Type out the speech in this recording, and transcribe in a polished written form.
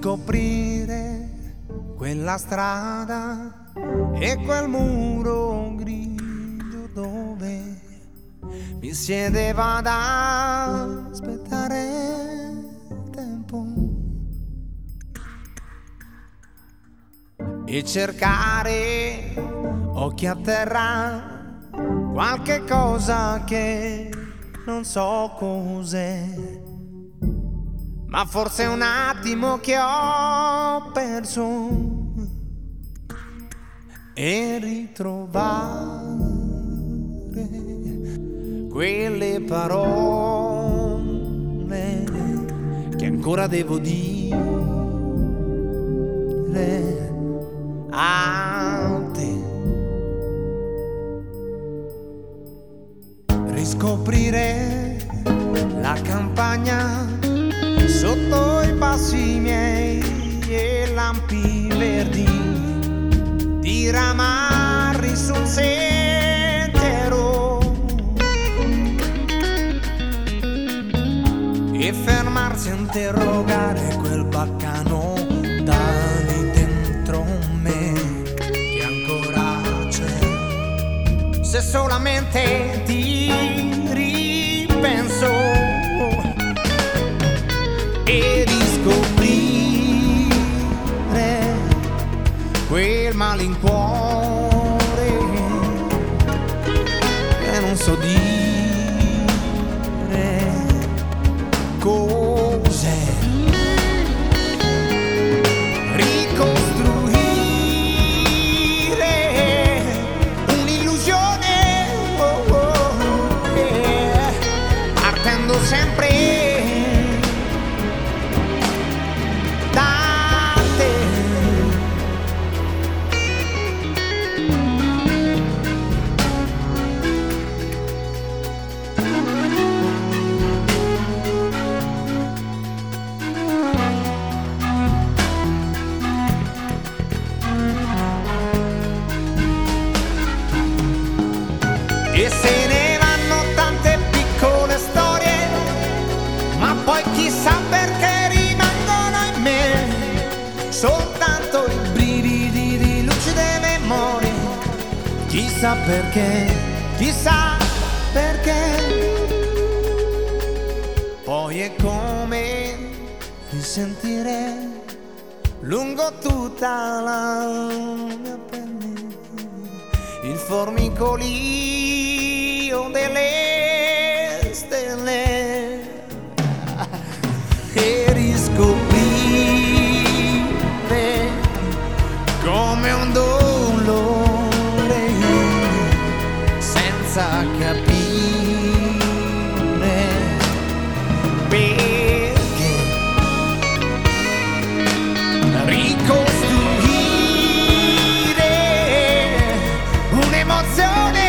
riscoprire quella strada e quel muro grigio dove mi siedeva ad aspettare il tempo e cercare occhi a terra qualche cosa che non so cos'è, ma forse è un attimo che ho perso e ritrovare quelle parole che ancora devo dire a te. Riscoprire la campagna sotto i passi miei e lampi verdi, diramarli sul sentiero e fermarsi a interrogare quel baccano da lì dentro me che ancora c'è. Se solamente ti ripenso e riscoprire quel malincuore che non so dire cos'è. Ricostruire un'illusione, partendo sempre da te. E se ne vanno tante piccole storie, ma poi chissà perché rimangono in me soltanto i brividi di lucide memorie. Chissà perché, chissà perché. Poi è come risentire lungo tutta la mia pelle il formicolio delle stelle e riscoprire come un dolore senza capire perché. Ricostruire un'emozione